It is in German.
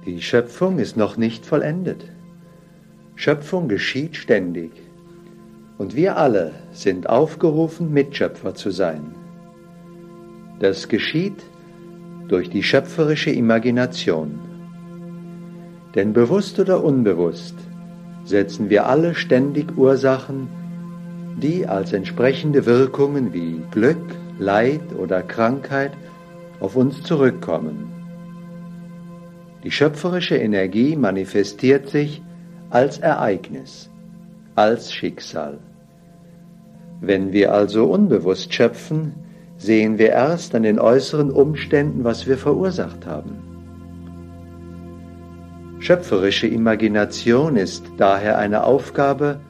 Die Schöpfung ist noch nicht vollendet. Schöpfung geschieht ständig. Und wir alle sind aufgerufen, Mitschöpfer zu sein. Das geschieht durch die schöpferische Imagination. Denn bewusst oder unbewusst setzen wir alle ständig Ursachen, die als entsprechende Wirkungen wie Glück, Leid oder Krankheit auf uns zurückkommen. Die schöpferische Energie manifestiert sich als Ereignis, als Schicksal. Wenn wir also unbewusst schöpfen, sehen wir erst an den äußeren Umständen, was wir verursacht haben. Schöpferische Imagination ist daher eine Aufgabe,